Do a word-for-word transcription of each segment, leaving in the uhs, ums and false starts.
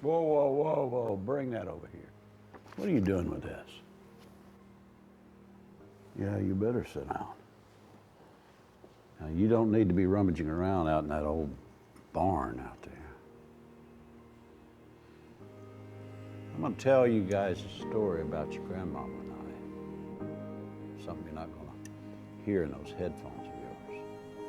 Whoa, whoa, whoa, whoa, bring that over here. What are you doing with this? Yeah, you better sit down. Now, you don't need to be rummaging around out in that old barn out there. I'm gonna tell you guys a story about your grandmama and I. Something you're not gonna hear in those headphones of yours.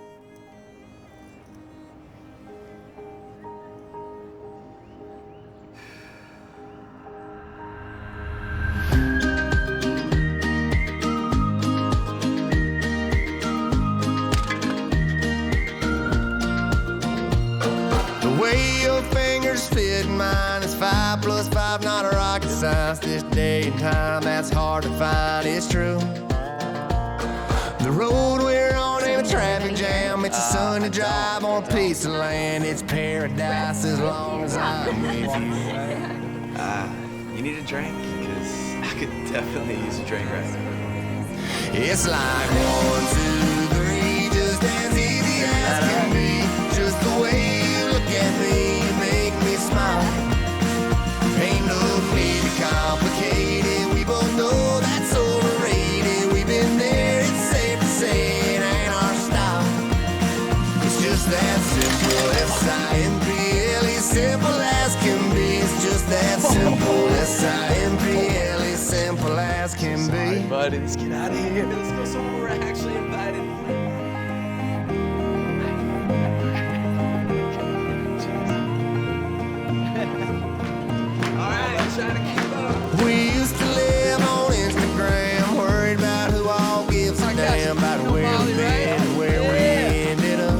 The way your fingers fit mine is five plus five, not a rocket science. This day and time, that's hard to find, it's true. The road we're on ain't a traffic jam. It's a sunny drive on a piece of land. It's paradise as long as I'm with you. Uh, you need a drink? Because I could definitely use a drink right now. It's like one, two, three, just as easy as can be. Just the way you look at me, you make me smile. Ain't no need to complicate it. We both know that's overrated. We've been there, it's safe to say it ain't our style. It's just that simple, S I M P L E, simple as can be. It's just that simple, S I M P L E, simple as can Sorry, be. buddy, let's get out of here. Let's go somewhere we're actually invited. All right, let's try to keep up. We used to live on Instagram, worried about who all gives a damn about where we've been and where we ended up.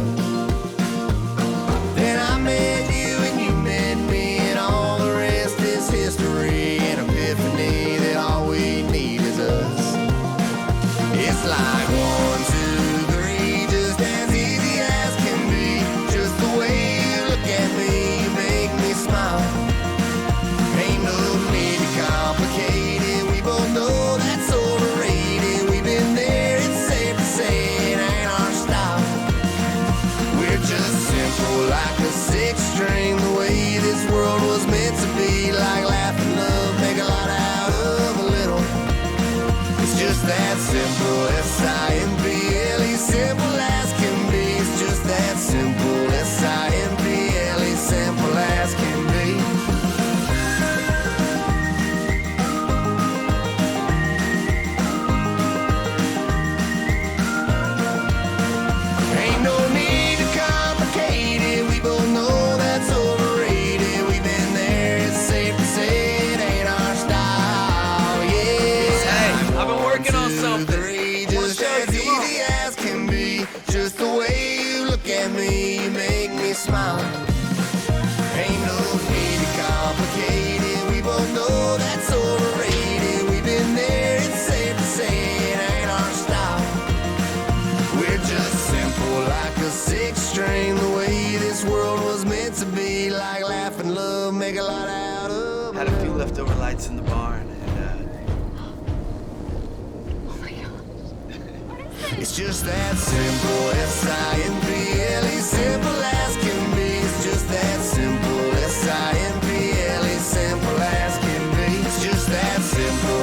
Then I met you and you met me, and all the rest is history. An epiphany that all we need is us. It's like one, two, three, just as easy as can be. Just the way you look at me, you make me smile. Ain't no need to complicate it. We both know that's overrated. We've been there, it's safe to say it ain't our style. We're just simple like a six string. The way this world was meant to be. Like laugh and love, make a lot out of a little. It's just that simple, S I M P L E, simple as can be. It's just that simple, S I M P L E, simple as can be. Ain't no need to complicate it. We both know that's overrated. We've been there, it's safe to say it ain't our style. Yeah. Hey, I've been working on Two, something. three, just as easy as can be. Just the way you look at me, you make me smile. Ain't no need to complicate it. We both know that's overrated. We've been there, it's safe to say it ain't our style. We're just simple like a six string. The way this world was meant to be. Like laugh and love, make a lot out of. Had a few leftover lights in the barn, and uh, Oh my gosh. It's just that simple, S I M P L E, simple as can be. It's just that simple, S I M P L E, simple as can be. It's just that simple,